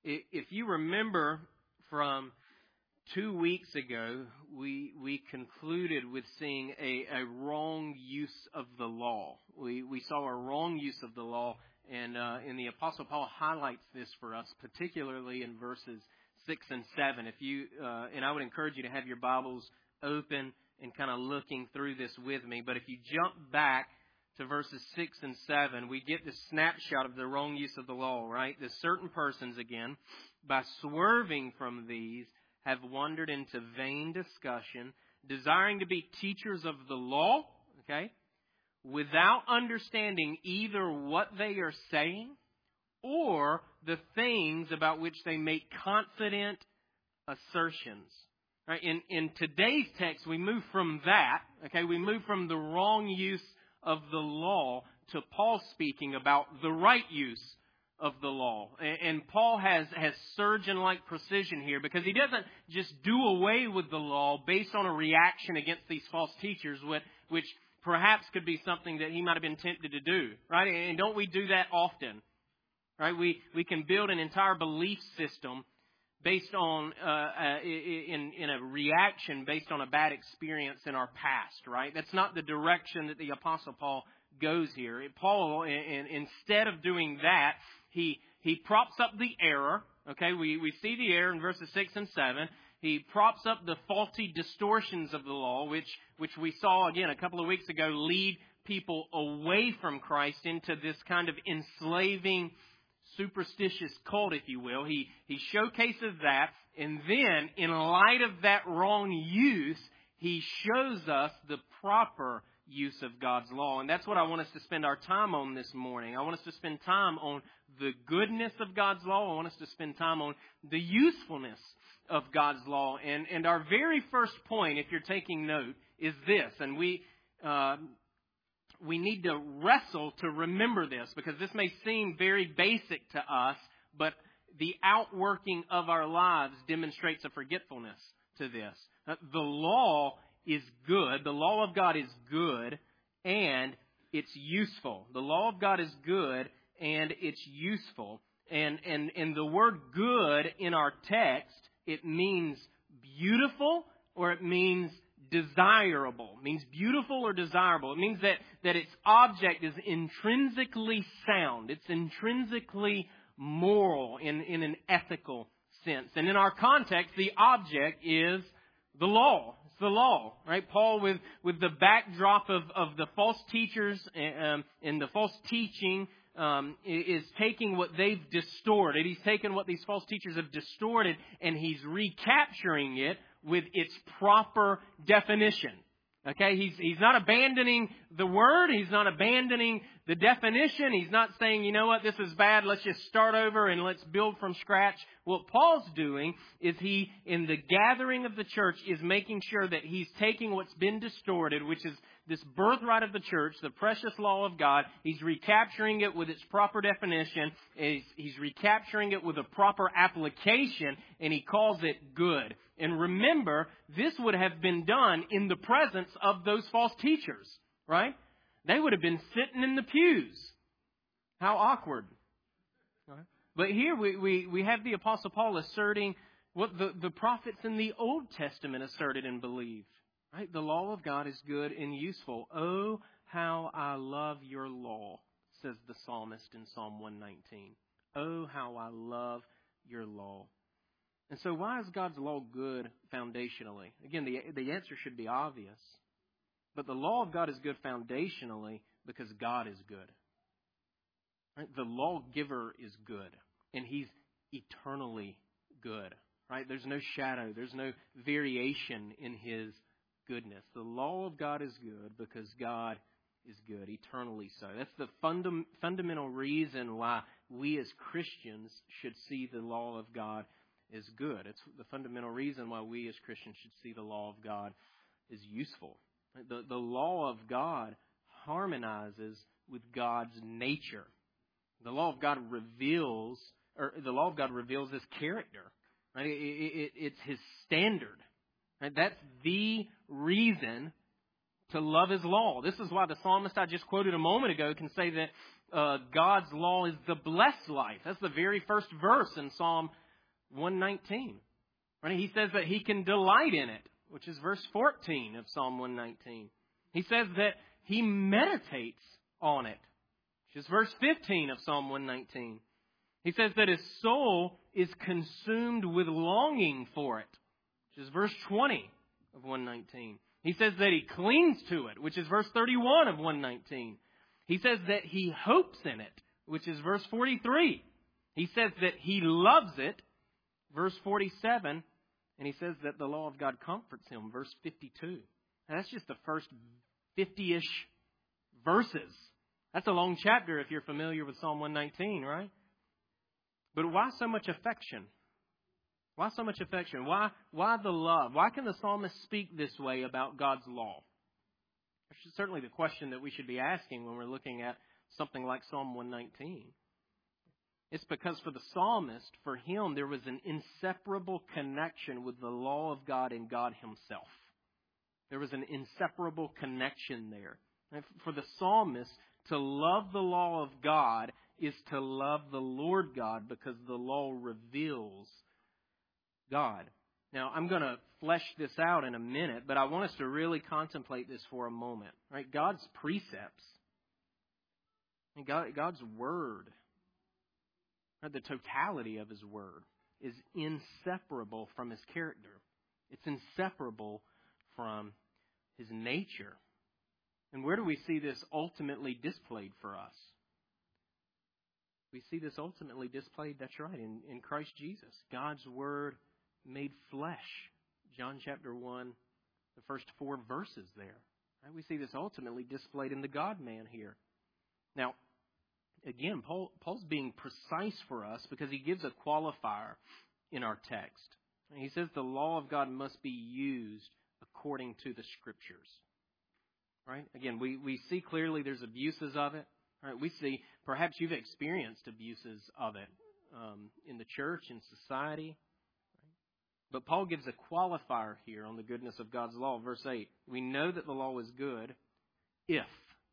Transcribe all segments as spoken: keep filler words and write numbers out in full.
If you remember from two weeks ago, we we concluded with seeing a, a wrong use of the law. We we saw a wrong use of the law, and uh, and the Apostle Paul highlights this for us, particularly in verses six and seven. If you uh, and I would encourage you to have your Bibles open and kind of looking through this with me. But if you jump back to verses six and seven, we get this snapshot of the wrong use of the law, right? The certain persons, again, by swerving from these, have wandered into vain discussion, desiring to be teachers of the law, okay, without understanding either what they are saying or the things about which they make confident assertions. Right? In, in today's text, we move from that, okay, we move from the wrong use of the law to Paul speaking about the right use of the law. And, and Paul has, has surgeon-like precision here because he doesn't just do away with the law based on a reaction against these false teachers, which, which perhaps could be something that he might have been tempted to do, right? And don't we do that often, right? We, we can build an entire belief system based on uh, uh, in in a reaction based on a bad experience in our past, right? That's not the direction that the Apostle Paul goes here. Paul, in, in, instead of doing that, he he props up the error. Okay, we we see the error in verses six and seven. He props up the faulty distortions of the law, which which we saw again a couple of weeks ago lead people away from Christ into this kind of enslaving, superstitious cult, if you will. He he showcases that, and then in light of that wrong use, he shows us the proper use of God's law. And that's what I want us to spend our time on this morning. I want us to spend time on the goodness of God's law. I want us to spend time on the usefulness of God's law. And and our very first point, if you're taking note, is this. And we uh, we need to wrestle to remember this, because this may seem very basic to us, but the outworking of our lives demonstrates a forgetfulness to this. Uh, the law is good. The law of God is good, and it's useful. The law of God is good, and it's useful. And, and, and the word good in our text, it means beautiful, or it means desirable. It means beautiful or desirable. It means that, that its object is intrinsically sound. It's intrinsically moral in, in an ethical sense. And in our context, the object is the law. It's the law, right? Paul, with, with the backdrop of, of the false teachers um, and the false teaching, um, is taking what they've distorted. He's taken what these false teachers have distorted, and he's recapturing it with its proper definition. Okay, he's he's not abandoning the word. He's not abandoning the definition. He's not saying, you know what, this is bad, let's just start over and let's build from scratch. What Paul's doing is he, in the gathering of the church, is making sure that he's taking what's been distorted, which is this birthright of the church, the precious law of God. He's recapturing it with its proper definition. He's, he's recapturing it with a proper application, and he calls it good. And remember, this would have been done in the presence of those false teachers, right? They would have been sitting in the pews. How awkward. But here we, we, we have the Apostle Paul asserting what the, the prophets in the Old Testament asserted and believed. Right? The law of God is good and useful. Oh, how I love your law, says the psalmist in Psalm one nineteen. Oh, how I love your law. And so why is God's law good foundationally? Again, the, the answer should be obvious. But the law of God is good foundationally because God is good. Right? The lawgiver is good, and he's eternally good. Right? There's no shadow. There's no variation in his goodness. The law of God is good because God is good, eternally so. That's the fundam- fundamental reason why we as Christians should see the law of God as good. It's the fundamental reason why we as Christians should see the law of God as useful. The, the law of God harmonizes with God's nature. The law of God reveals, or the law of God reveals His character. Right? It, it, it's His standard. Right? That's the reason to love His law. This is why the psalmist I just quoted a moment ago can say that uh, God's law is the blessed life. That's the very first verse in Psalm one nineteen. Right? He says that he can delight in it, which is verse fourteen of Psalm one nineteen. He says that he meditates on it, which is verse fifteen of Psalm one nineteen. He says that his soul is consumed with longing for it, which is verse twenty of one nineteen. He says that he clings to it, which is verse thirty-one of one nineteen. He says that he hopes in it, which is verse forty-three. He says that he loves it, verse forty-seven. And he says that the law of God comforts him, verse fifty-two. And that's just the first fifty-ish verses. That's a long chapter if you're familiar with Psalm one nineteen, right? But why so much affection? Why so much affection? Why, why the love? Why can the psalmist speak this way about God's law? That's certainly the question that we should be asking when we're looking at something like Psalm one nineteen. It's because for the psalmist, for him, there was an inseparable connection with the law of God and God himself. There was an inseparable connection there. And for the psalmist, to love the law of God is to love the Lord God, because the law reveals God. Now, I'm going to flesh this out in a minute, but I want us to really contemplate this for a moment. Right? God's precepts, and God, God's word, right, the totality of his word is inseparable from his character. It's inseparable from his nature. And where do we see this ultimately displayed for us? We see this ultimately displayed, that's right, in, in Christ Jesus. God's word made flesh. John chapter one, the first four verses there. Right? We see this ultimately displayed in the God-man here. Now, again, Paul, Paul's being precise for us because he gives a qualifier in our text. He says the law of God must be used according to the Scriptures. Right? Again, we, we see clearly there's abuses of it. Right? We see, perhaps you've experienced abuses of it um, in the church, in society. But Paul gives a qualifier here on the goodness of God's law. Verse eight, we know that the law is good if,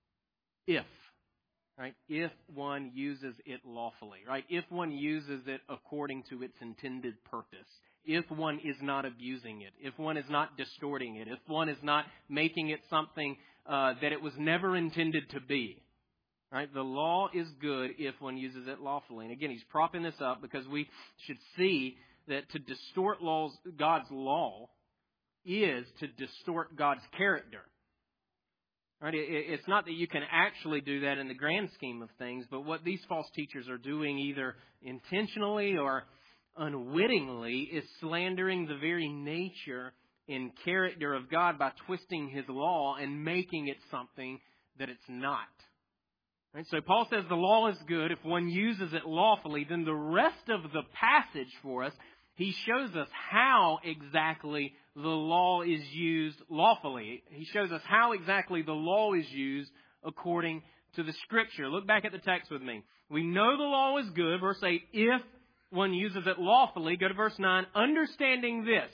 if, right, if one uses it lawfully, right? If one uses it according to its intended purpose. If one is not abusing it. If one is not distorting it. If one is not making it something uh, that it was never intended to be. Right? The law is good if one uses it lawfully. And again, he's propping this up because we should see that to distort laws, God's law is to distort God's character. Right? It's not that you can actually do that in the grand scheme of things, but what these false teachers are doing either intentionally or unwittingly is slandering the very nature and character of God by twisting his law and making it something that it's not. Right? So Paul says the law is good if one uses it lawfully. Then the rest of the passage for us, he shows us how exactly the law is used lawfully. He shows us how exactly the law is used according to the Scripture. Look back at the text with me. We know the law is good, verse eight, if one uses it lawfully. Go to verse nine. Understanding this,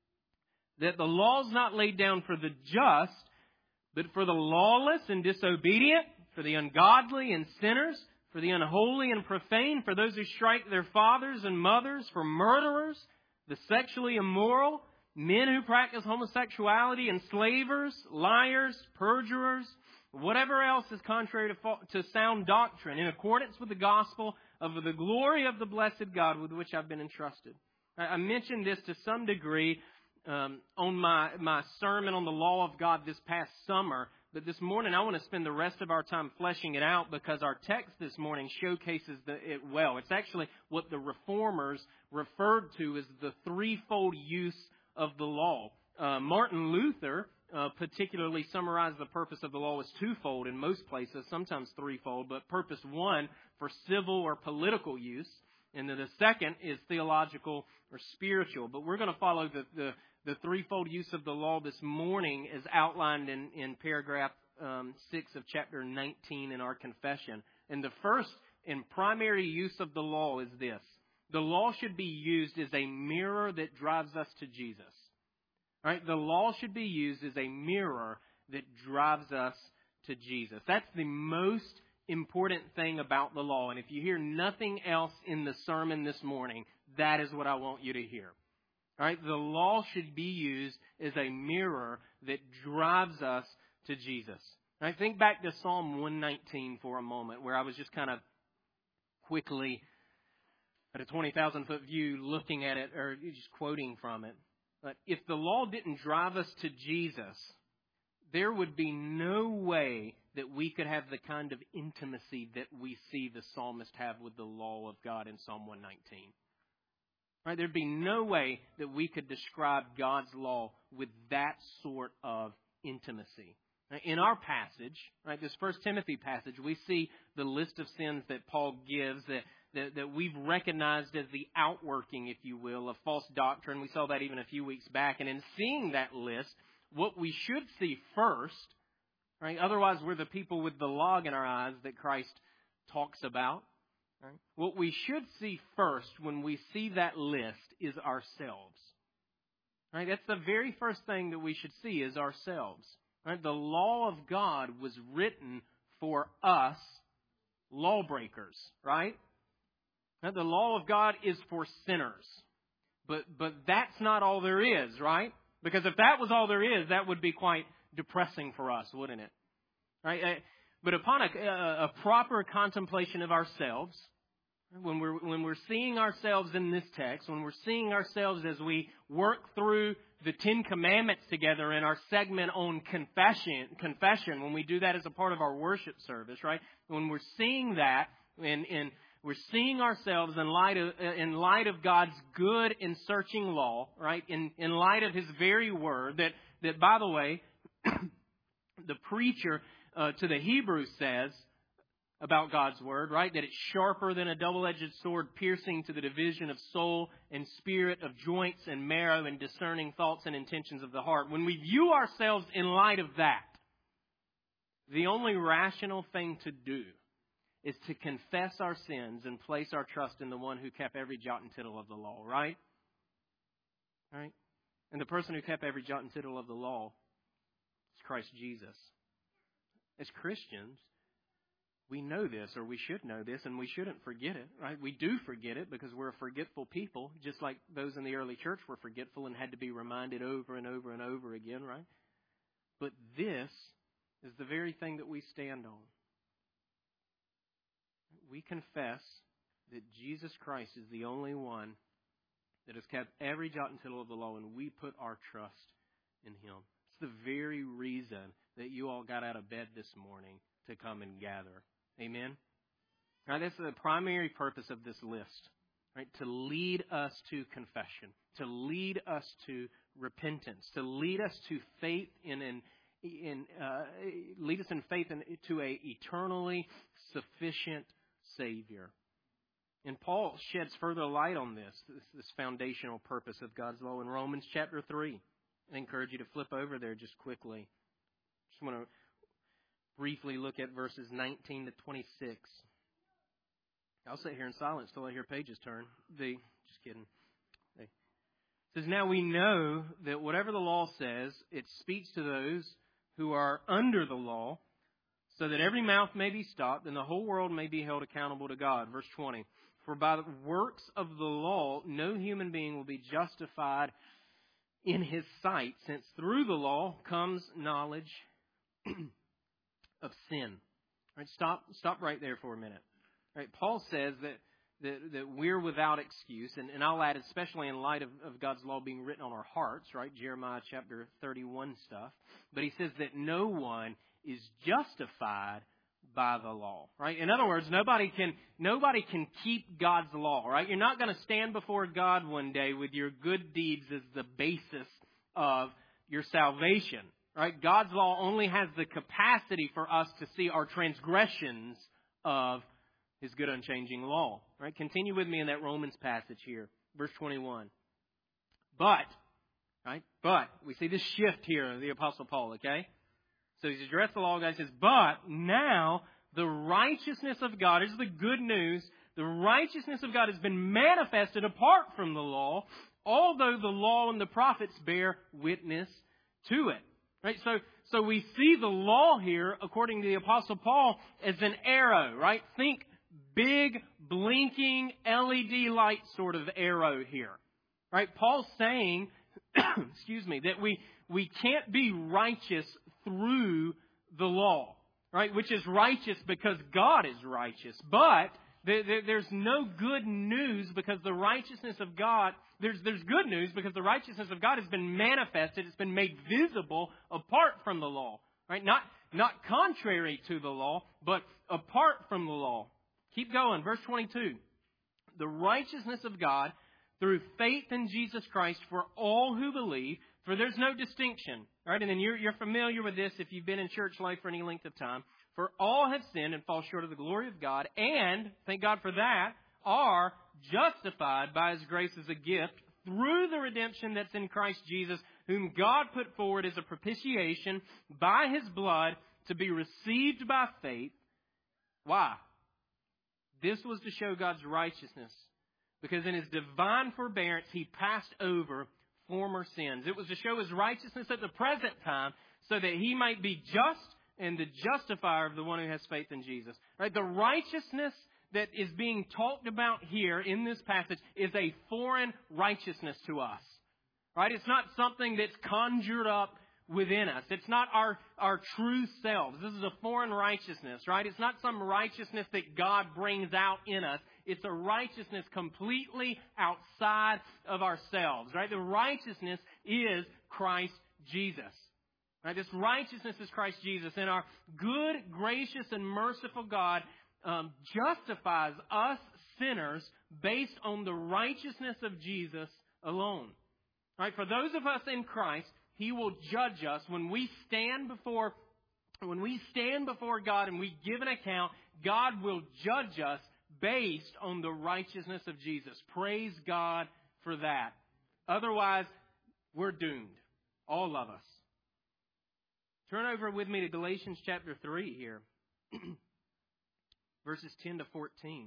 that the law is not laid down for the just, but for the lawless and disobedient, for the ungodly and sinners, for the unholy and profane, for those who strike their fathers and mothers, for murderers, the sexually immoral, men who practice homosexuality, enslavers, liars, perjurers, whatever else is contrary to, to sound doctrine, in accordance with the gospel of the glory of the blessed God with which I've been entrusted. I mentioned this to some degree um, on my, my sermon on the law of God this past summer. But this morning, I want to spend the rest of our time fleshing it out because our text this morning showcases the, it well. It's actually what the Reformers referred to as the threefold use of the law. Uh, Martin Luther uh, particularly summarized the purpose of the law as twofold in most places, sometimes threefold, but purpose one for civil or political use, and then the second is theological or spiritual. But we're going to follow the, the The threefold use of the law this morning is outlined in, in paragraph um, six of chapter nineteen in our confession. And the first and primary use of the law is this. The law should be used as a mirror that drives us to Jesus. All right? The law should be used as a mirror that drives us to Jesus. That's the most important thing about the law. And if you hear nothing else in the sermon this morning, that is what I want you to hear. All right? The law should be used as a mirror that drives us to Jesus. All right? Think back to Psalm one nineteen for a moment, where I was just kind of quickly at a twenty thousand foot view looking at it or just quoting from it. But if the law didn't drive us to Jesus, there would be no way that we could have the kind of intimacy that we see the psalmist have with the law of God in Psalm one nineteen. Right? There'd be no way that we could describe God's law with that sort of intimacy. In our passage, right, this First Timothy passage, we see the list of sins that Paul gives that, that, that we've recognized as the outworking, if you will, of false doctrine. We saw that even a few weeks back. And in seeing that list, what we should see first, right, otherwise we're the people with the log in our eyes that Christ talks about. Right? What we should see first when we see that list is ourselves. Right? That's the very first thing that we should see is ourselves. Right? The law of God was written for us lawbreakers, right? Now, the law of God is for sinners. But but that's not all there is, right? Because if that was all there is, that would be quite depressing for us, wouldn't it? Right? But upon a, a proper contemplation of ourselves, when we're when we're seeing ourselves in this text, when we're seeing ourselves as we work through the Ten Commandments together in our segment on confession, confession, when we do that as a part of our worship service, right? When we're seeing that, and, and we're seeing ourselves in light of in light of God's good and searching law, right? In in light of His very word, that that by the way, the preacher uh, to the Hebrews says about God's word, right? That it's sharper than a double-edged sword, piercing to the division of soul and spirit, of joints and marrow, and discerning thoughts and intentions of the heart. When we view ourselves in light of that, the only rational thing to do is to confess our sins and place our trust in the one who kept every jot and tittle of the law, right? Right? And the person who kept every jot and tittle of the law is Christ Jesus. As Christians, we know this, or we should know this, and we shouldn't forget it, right? We do forget it because we're a forgetful people, just like those in the early church were forgetful and had to be reminded over and over and over again, right? But this is the very thing that we stand on. We confess that Jesus Christ is the only one that has kept every jot and tittle of the law, and we put our trust in Him. It's the very reason that you all got out of bed this morning to come and gather. Amen? Now, that's the primary purpose of this list, right? To lead us to confession, to lead us to repentance, to lead us to faith in an in uh, lead us in faith in, to a eternally sufficient Savior. And Paul sheds further light on this, this, this foundational purpose of God's law in Romans chapter three. I encourage you to flip over there just quickly. Just want to briefly look at verses nineteen to twenty-six. I'll sit here in silence till I hear pages turn. The just kidding. It says, now we know that whatever the law says, it speaks to those who are under the law, so that every mouth may be stopped and the whole world may be held accountable to God. Verse twenty. For by the works of the law, no human being will be justified in his sight, since through the law comes knowledge of sin. All right, stop, stop right there for a minute. All right, Paul says that, that, that we're without excuse, and, and I'll add, especially in light of, of God's law being written on our hearts, right? Jeremiah chapter thirty-one stuff. But he says that no one is justified by the law, right? In other words, nobody can nobody can keep God's law, right? You're not going to stand before God one day with your good deeds as the basis of your salvation. Right? God's law only has the capacity for us to see our transgressions of His good unchanging law. Right? Continue with me in that Romans passage here. Verse twenty-one. But, right? But, we see this shift here of the Apostle Paul, okay? So he's addressed the law, guys. Says, but now the righteousness of God, is the good news, the righteousness of God has been manifested apart from the law, although the law and the prophets bear witness to it. Right, so So we see the law here, according to the Apostle Paul, as an arrow, right? Think big, blinking L E D light sort of arrow here, right? Paul's saying, excuse me, that we, we can't be righteous through the law, right? Which is righteous because God is righteous. But there, there, there's no good news because the righteousness of God, there's, there's good news because the righteousness of God has been manifested. It's been made visible apart from the law, right? Not, not contrary to the law, but apart from the law. Keep going. Verse twenty-two. The righteousness of God through faith in Jesus Christ for all who believe, for there's no distinction. Right? And then you're, you're familiar with this if you've been in church life for any length of time. For all have sinned and fall short of the glory of God, and, thank God for that, are justified by His grace as a gift through the redemption that's in Christ Jesus, whom God put forward as a propitiation by His blood to be received by faith. Why? This was to show God's righteousness, because in His divine forbearance He passed over former sins. It was to show His righteousness at the present time so that He might be just and the justifier of the one who has faith in Jesus. Right? The righteousness that is being talked about here in this passage is a foreign righteousness to us. Right? It's not something that's conjured up within us. It's not our, our true selves. This is a foreign righteousness, right? It's not some righteousness that God brings out in us. It's a righteousness completely outside of ourselves, right? The righteousness is Christ Jesus. Right? This righteousness is Christ Jesus. And our good, gracious, and merciful God um, justifies us sinners based on the righteousness of Jesus alone. Right? For those of us in Christ, He will judge us when we stand before when we stand before God and we give an account. God will judge us based on the righteousness of Jesus. Praise God for that. Otherwise, we're doomed. All of us. Turn over with me to Galatians chapter three here. Verses ten to fourteen.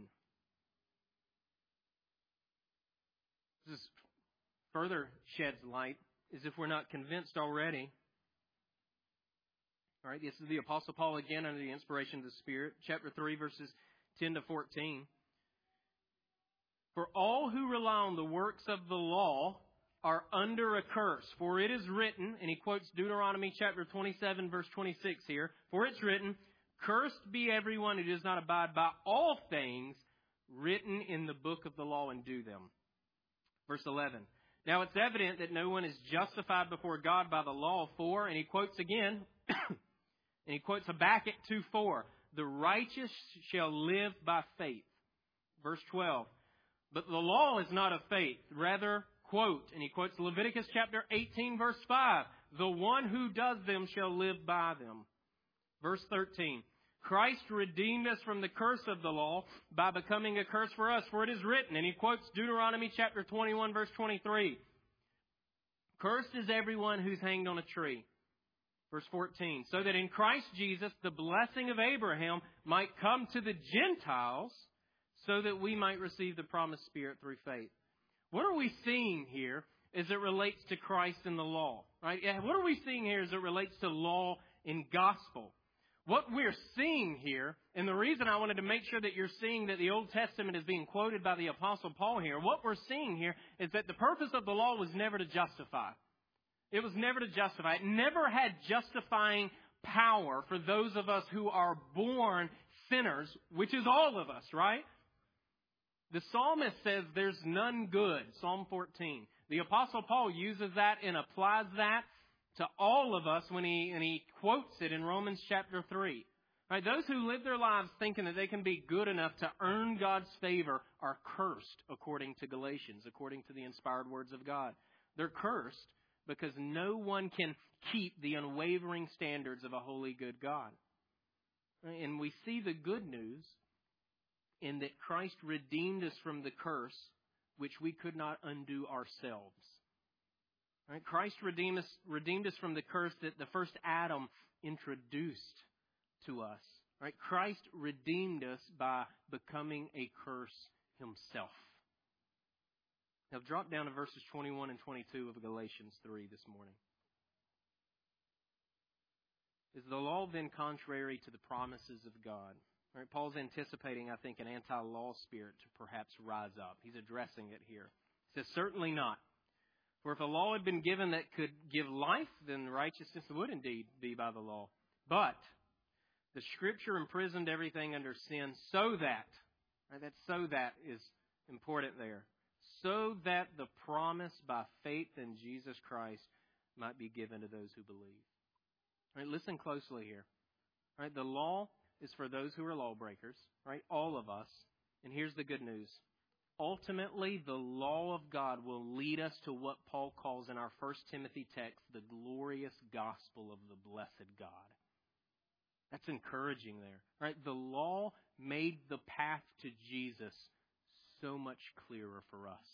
This is further sheds light, as if we're not convinced already. All right, this is the Apostle Paul again under the inspiration of the Spirit. Chapter three, verses ten to fourteen. For all who rely on the works of the law are under a curse. For it is written, and he quotes Deuteronomy chapter twenty-seven, verse twenty-six here. For it's written, cursed be everyone who does not abide by all things written in the book of the law and do them. Verse eleven. Now it's evident that no one is justified before God by the law, for, and he quotes again, and he quotes Habakkuk two four, the righteous shall live by faith. Verse twelve. But the law is not of faith, rather, quote, and he quotes Leviticus chapter eighteen, verse five, the one who does them shall live by them. Verse thirteen. Christ redeemed us from the curse of the law by becoming a curse for us. For it is written, and he quotes Deuteronomy chapter twenty-one, verse twenty-three. Cursed is everyone who's hanged on a tree. Verse fourteen. So that in Christ Jesus the blessing of Abraham might come to the Gentiles, so that we might receive the promised Spirit through faith. What are we seeing here as it relates to Christ and the law? Right? What are we seeing here as it relates to law and gospel? What we're seeing here, and the reason I wanted to make sure that you're seeing that the Old Testament is being quoted by the Apostle Paul here, what we're seeing here is that the purpose of the law was never to justify. It was never to justify. It never had justifying power for those of us who are born sinners, which is all of us, right? The psalmist says there's none good, Psalm fourteen. The Apostle Paul uses that and applies that to all of us when he and he quotes it in Romans chapter three. Right, those who live their lives thinking that they can be good enough to earn God's favor are cursed, according to Galatians, according to the inspired words of God. They're cursed because no one can keep the unwavering standards of a holy, good God. Right, and we see the good news in that Christ redeemed us from the curse, which we could not undo ourselves. Right? Christ redeemed us, redeemed us from the curse that the first Adam introduced to us. Right? Christ redeemed us by becoming a curse himself. Now drop down to verses twenty-one and twenty-two of Galatians three this morning. Is the law then contrary to the promises of God? Right, Paul's anticipating, I think, an anti-law spirit to perhaps rise up. He's addressing it here. He says, certainly not. For if a law had been given that could give life, then righteousness would indeed be by the law. But the Scripture imprisoned everything under sin so that, right, that so that is important there, so that the promise by faith in Jesus Christ might be given to those who believe. Right, listen closely here. Right, the law is for those who are lawbreakers, right? All of us. And here's the good news. Ultimately, the law of God will lead us to what Paul calls in our First Timothy text, the glorious gospel of the blessed God. That's encouraging there, right? The law made the path to Jesus so much clearer for us.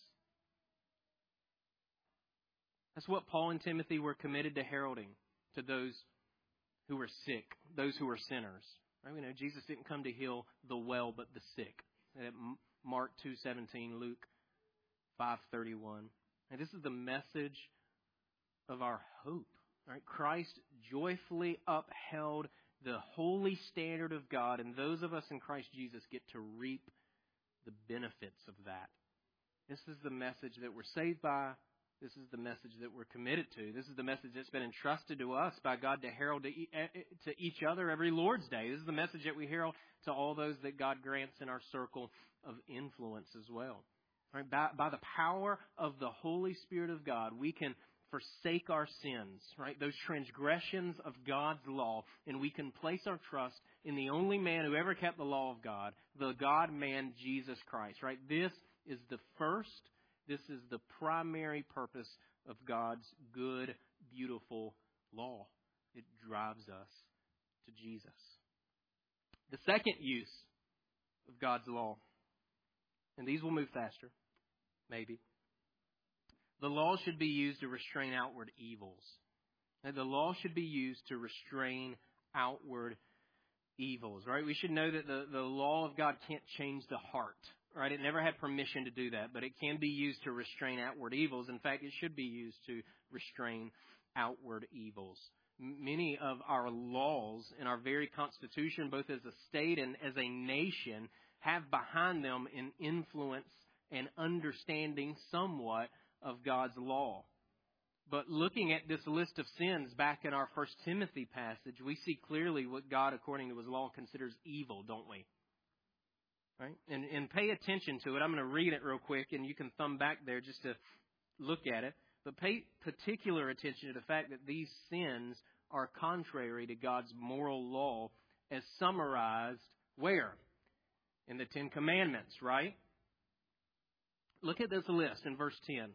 That's what Paul and Timothy were committed to heralding to those who were sick, those who were sinners. Right? We know Jesus didn't come to heal the well, but the sick. Mark two seventeen, Luke five thirty-one. And this is the message of our hope. Right? Christ joyfully upheld the holy standard of God, and those of us in Christ Jesus get to reap the benefits of that. This is the message that we're saved by. This is the message that we're committed to. This is the message that's been entrusted to us by God to herald to each other every Lord's Day. This is the message that we herald to all those that God grants in our circle of influence as well. Right? By, by the power of the Holy Spirit of God, we can forsake our sins, right? Those transgressions of God's law, and we can place our trust in the only man who ever kept the law of God, the God-man, Jesus Christ, right? This is the first This is the primary purpose of God's good, beautiful law. It drives us to Jesus. The second use of God's law, and these will move faster, maybe. The law should be used to restrain outward evils. And the law should be used to restrain outward evils, right? We should know that the, the law of God can't change the heart. Right, it never had permission to do that, but it can be used to restrain outward evils. In fact, it should be used to restrain outward evils. M- many of our laws in our very Constitution, both as a state and as a nation, have behind them an influence and understanding somewhat of God's law. But looking at this list of sins back in our First Timothy passage, we see clearly what God, according to His law, considers evil, don't we? Right? And, and pay attention to it. I'm going to read it real quick, and you can thumb back there just to look at it. But pay particular attention to the fact that these sins are contrary to God's moral law as summarized where? In the Ten Commandments, right? Look at this list in verse ten.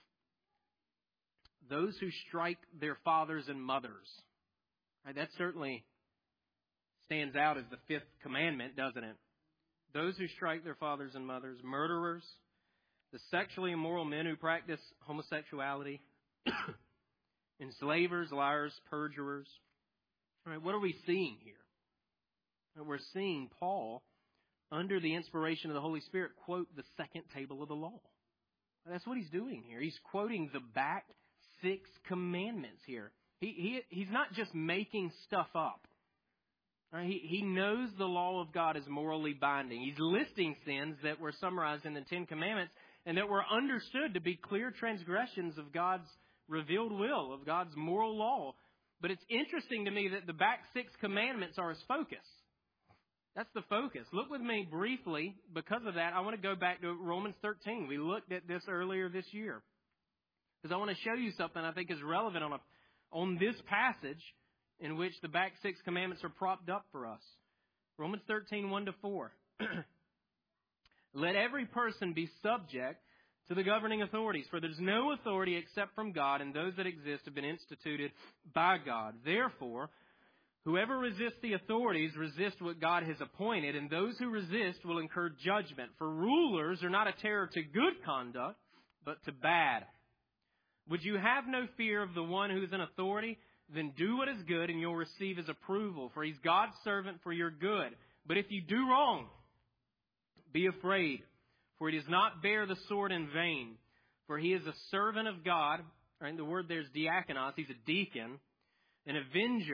Those who strike their fathers and mothers. Right, that certainly stands out as the fifth commandment, doesn't it? Those who strike their fathers and mothers, murderers, the sexually immoral men who practice homosexuality, enslavers, liars, perjurers. All right, what are we seeing here? And we're seeing Paul, under the inspiration of the Holy Spirit, quote the second table of the law. That's what he's doing here. He's quoting the back six commandments here. He, he he's not just making stuff up. Right? He, he knows the law of God is morally binding. He's listing sins that were summarized in the Ten Commandments and that were understood to be clear transgressions of God's revealed will, of God's moral law. But it's interesting to me that the back six commandments are his focus. That's the focus. Look with me briefly. Because of that, I want to go back to Romans thirteen. We looked at this earlier this year. Because I want to show you something I think is relevant on a, on this passage in which the back six commandments are propped up for us. Romans thirteen, one to four. Let every person be subject to the governing authorities, for there's no authority except from God, and those that exist have been instituted by God. Therefore, whoever resists the authorities resists what God has appointed, and those who resist will incur judgment. For rulers are not a terror to good conduct, but to bad. Would you have no fear of the one who is in authority? Then do what is good, and you'll receive his approval, for he's God's servant for your good. But if you do wrong, be afraid, for he does not bear the sword in vain. For he is a servant of God. Right? The word there's diakonos. He's a deacon, an avenger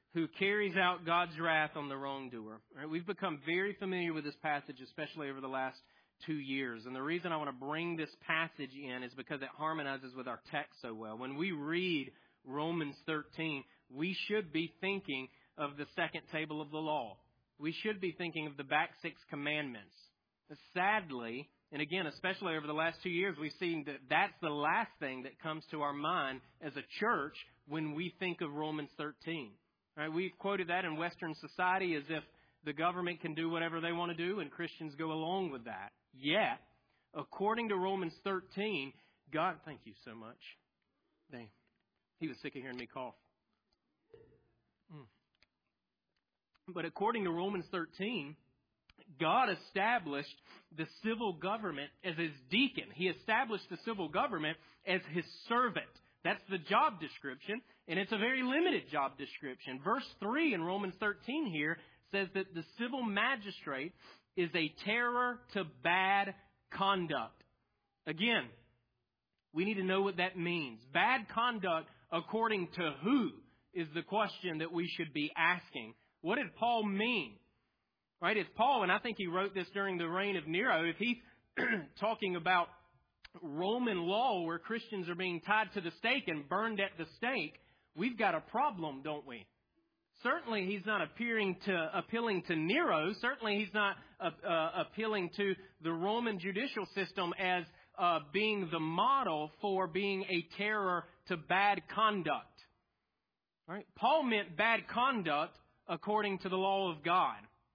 who carries out God's wrath on the wrongdoer. All right, we've become very familiar with this passage, especially over the last two years. And the reason I want to bring this passage in is because it harmonizes with our text so well. When we read Romans thirteen, we should be thinking of the second table of the law. We should be thinking of the back six commandments. But sadly, and again, especially over the last two years, we've seen that that's the last thing that comes to our mind as a church when we think of Romans thirteen. All right, we've quoted that in Western society as if the government can do whatever they want to do and Christians go along with that. Yet, according to Romans thirteen, God, thank you so much. Dang, he was sick of hearing me cough. Mm. But according to Romans thirteen, God established the civil government as his deacon. He established the civil government as his servant. That's the job description, and it's a very limited job description. Verse three in Romans thirteen here says that the civil magistrate is a terror to bad conduct. Again, we need to know what that means. Bad conduct according to who is the question that we should be asking. What did Paul mean? Right? If Paul, and I think he wrote this during the reign of Nero, if he's talking about Roman law where Christians are being tied to the stake and burned at the stake, we've got a problem, don't we? Certainly he's not appearing to, appealing to Nero. Certainly he's not uh, uh, appealing to the Roman judicial system as uh, being the model for being a terror to bad conduct. Right? Paul meant bad conduct according to the law of God.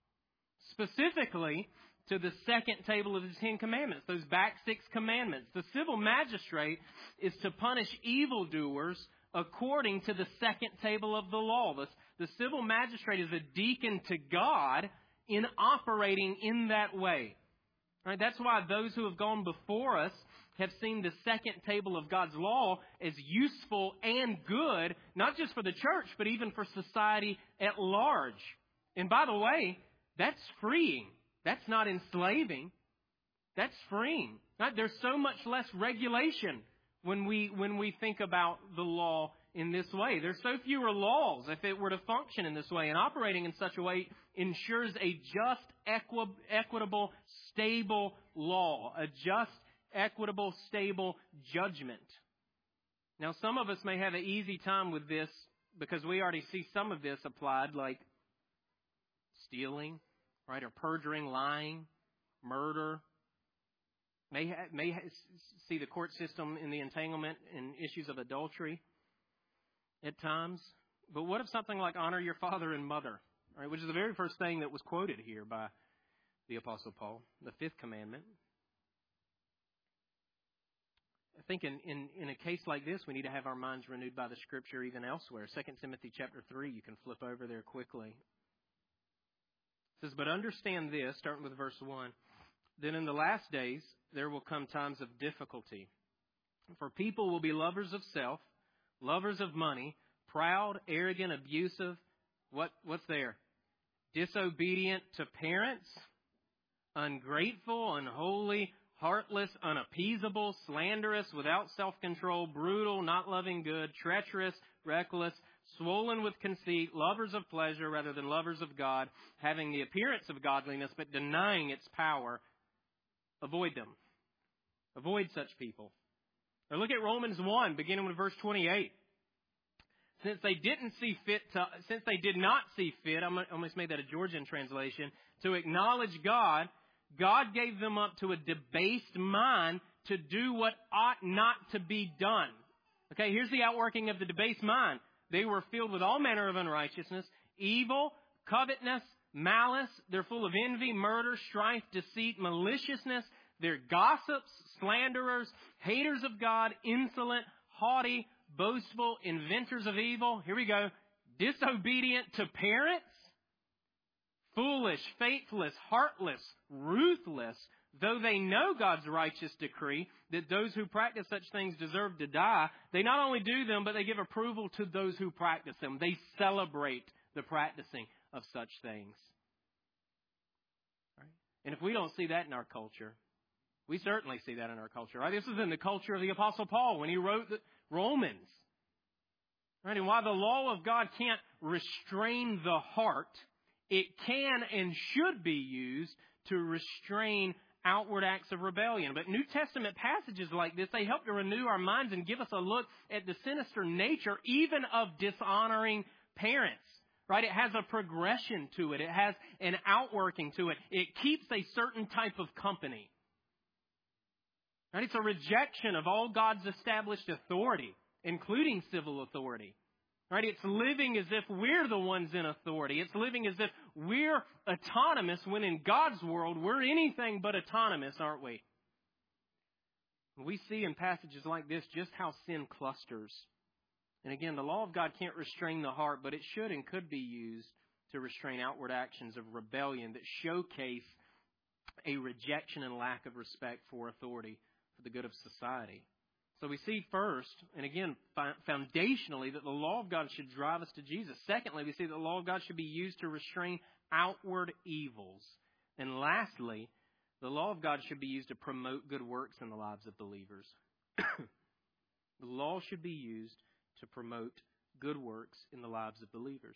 Specifically to the second table of the Ten Commandments, those back six commandments. The civil magistrate is to punish evildoers according to the second table of the law. The, the civil magistrate is a deacon to God in operating in that way. Right? That's why those who have gone before us have seen the second table of God's law as useful and good, not just for the church, but even for society at large. And by the way, that's freeing. That's not enslaving. That's freeing. Right? There's so much less regulation when we when we think about the law in this way. There's so fewer laws if it were to function in this way. And operating in such a way ensures a just, equi- equitable, stable law. A just, equitable, stable judgment. Now, some of us may have an easy time with this because we already see some of this applied, like stealing, right, or perjuring, lying, murder. May ha- may ha- see the court system in the entanglement in issues of adultery at times. But what if something like honor your father and mother, right, which is the very first thing that was quoted here by the Apostle Paul, the fifth commandment? I think in, in, in a case like this, we need to have our minds renewed by the Scripture even elsewhere. Second Timothy chapter three, you can flip over there quickly. It says, but understand this, starting with verse one, then in the last days there will come times of difficulty. For people will be lovers of self, lovers of money, proud, arrogant, abusive. What what's there? Disobedient to parents, ungrateful, unholy, heartless, unappeasable, slanderous, without self-control, brutal, not loving good, treacherous, reckless, swollen with conceit, lovers of pleasure rather than lovers of God, having the appearance of godliness but denying its power. Avoid them. Avoid such people. Now look at Romans one, beginning with verse twenty-eight. Since they didn't see fit to, since they did not see fit, I almost made that a Georgian translation, to acknowledge God, God gave them up to a debased mind to do what ought not to be done. Okay, here's the outworking of the debased mind. They were filled with all manner of unrighteousness, evil, covetousness, malice. They're full of envy, murder, strife, deceit, maliciousness. They're gossips, slanderers, haters of God, insolent, haughty, boastful, inventors of evil. Here we go. Disobedient to parents, foolish, faithless, heartless, ruthless. Though they know God's righteous decree that those who practice such things deserve to die, they not only do them, but they give approval to those who practice them. They celebrate the practicing of such things. Right? And if we don't see that in our culture, we certainly see that in our culture. Right? This is in the culture of the Apostle Paul when he wrote the Romans. Right? And while the law of God can't restrain the heart, it can and should be used to restrain outward acts of rebellion. But New Testament passages like this, they help to renew our minds and give us a look at the sinister nature even of dishonoring parents. Right? It has a progression to it. It has an outworking to it. It keeps a certain type of company. Right? It's a rejection of all God's established authority, including civil authority. Right? It's living as if we're the ones in authority. It's living as if we're autonomous when in God's world we're anything but autonomous, aren't we? We see in passages like this just how sin clusters. And again, the law of God can't restrain the heart, but it should and could be used to restrain outward actions of rebellion that showcase a rejection and lack of respect for authority for the good of society. So we see first, and again, foundationally, that the law of God should drive us to Jesus. Secondly, we see that the law of God should be used to restrain outward evils. And lastly, the law of God should be used to promote good works in the lives of believers. The law should be used to promote good works in the lives of believers.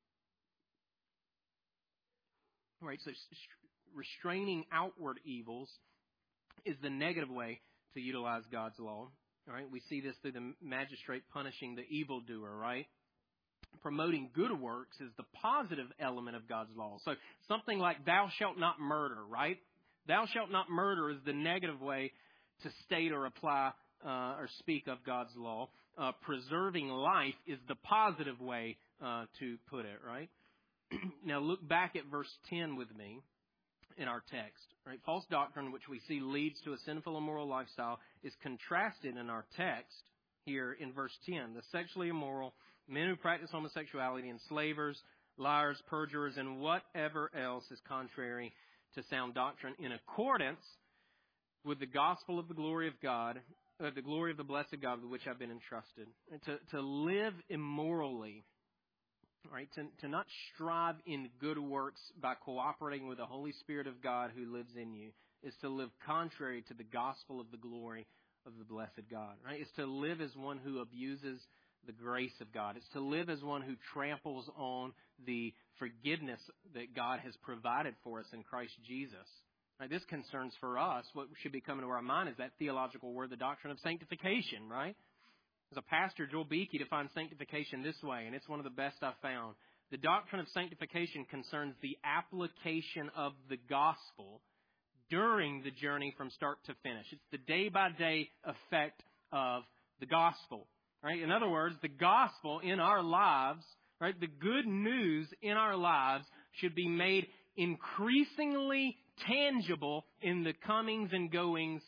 All right, so restraining outward evils is the negative way to utilize God's law. All right, we see this through the magistrate punishing the evildoer, right? Promoting good works is the positive element of God's law. So something like thou shalt not murder, right? Thou shalt not murder is the negative way to state or apply uh, or speak of God's law. Uh, preserving life is the positive way uh, to put it, right? Now look back at verse ten with me in our text. Right? False doctrine, which we see leads to a sinful, immoral lifestyle, is contrasted in our text here in verse ten. The sexually immoral, men who practice homosexuality, enslavers, liars, perjurers, and whatever else is contrary to sound doctrine in accordance with the gospel of the glory of God, uh, the glory of the blessed God with which I've been entrusted. And to, to live immorally, right? To, to not strive in good works by cooperating with the Holy Spirit of God who lives in you is to live contrary to the gospel of the glory of the blessed God, right? It's to live as one who abuses the grace of God. It's to live as one who tramples on the forgiveness that God has provided for us in Christ Jesus. Right? This concerns for us, what should be coming to our mind is that theological word, the doctrine of sanctification, right? As a pastor, Joel Beakey defines sanctification this way, and it's one of the best I've found. The doctrine of sanctification concerns the application of the gospel during the journey from start to finish. It's the day-by-day effect of the gospel. Right? In other words, the gospel in our lives, right, the good news in our lives should be made increasingly tangible in the comings and goings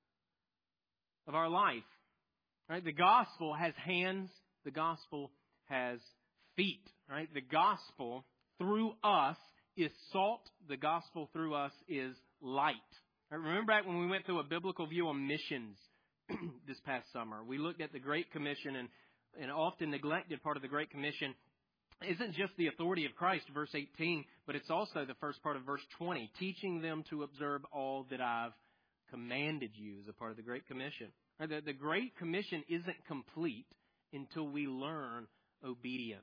of our life. Right? The gospel has hands. The gospel has feet. Right? The gospel through us is salt. The gospel through us is light. Right? Remember back when we went through a biblical view on missions this past summer. We looked at the Great Commission, and an often neglected part of the Great Commission isn't just the authority of Christ, verse eighteen, but it's also the first part of verse twenty, teaching them to observe all that I've commanded you as a part of the Great Commission. Right? The, the Great Commission isn't complete until we learn obedience.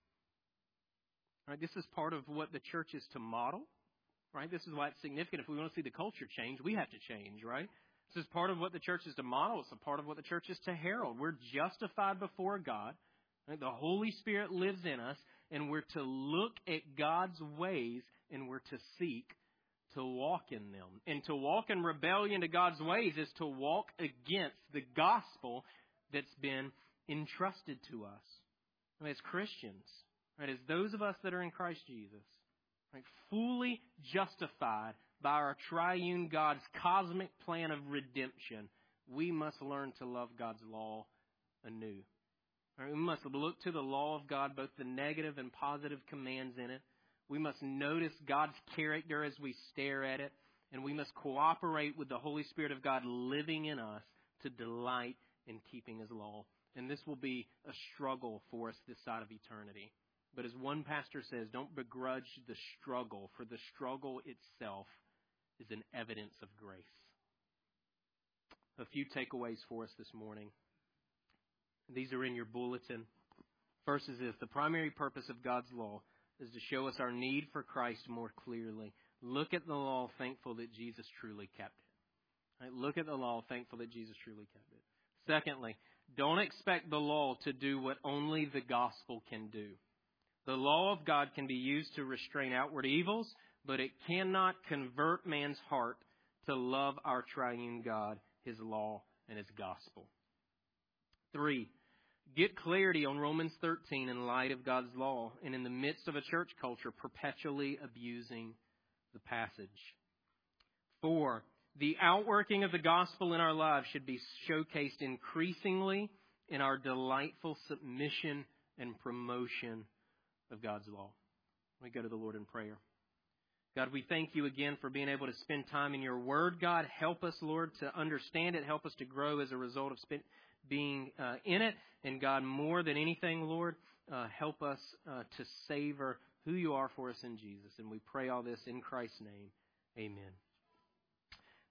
Right? This is part of what the church is to model. Right? This is why it's significant. If we want to see the culture change, we have to change, right? This is part of what the church is to model. It's a part of what the church is to herald. We're justified before God. Right? The Holy Spirit lives in us, and we're to look at God's ways, and we're to seek to walk in them. And to walk in rebellion to God's ways is to walk against the gospel that's been entrusted to us. I mean, as Christians, right, as those of us that are in Christ Jesus, right, fully justified by our triune God's cosmic plan of redemption, we must learn to love God's law anew. Right, we must look to the law of God, both the negative and positive commands in it. We must notice God's character as we stare at it. And we must cooperate with the Holy Spirit of God living in us to delight in keeping His law. And this will be a struggle for us this side of eternity. But as one pastor says, don't begrudge the struggle, for the struggle itself is an evidence of grace. A few takeaways for us this morning. These are in your bulletin. First is this: the primary purpose of God's law is to show us our need for Christ more clearly. Look at the law, thankful that Jesus truly kept it. Right? Look at the law, thankful that Jesus truly kept it. Secondly, don't expect the law to do what only the gospel can do. The law of God can be used to restrain outward evils, but it cannot convert man's heart to love our triune God, His law, and His gospel. Three, get clarity on Romans thirteen in light of God's law and in the midst of a church culture perpetually abusing the passage. Four, the outworking of the gospel in our lives should be showcased increasingly in our delightful submission and promotion of God's law. We go to the Lord in prayer. God, we thank you again for being able to spend time in your word. God, help us, Lord, to understand it. Help us to grow as a result of spend, being uh, in it. And God, more than anything, Lord, uh, help us uh, to savor who you are for us in Jesus. And we pray all this in Christ's name. Amen.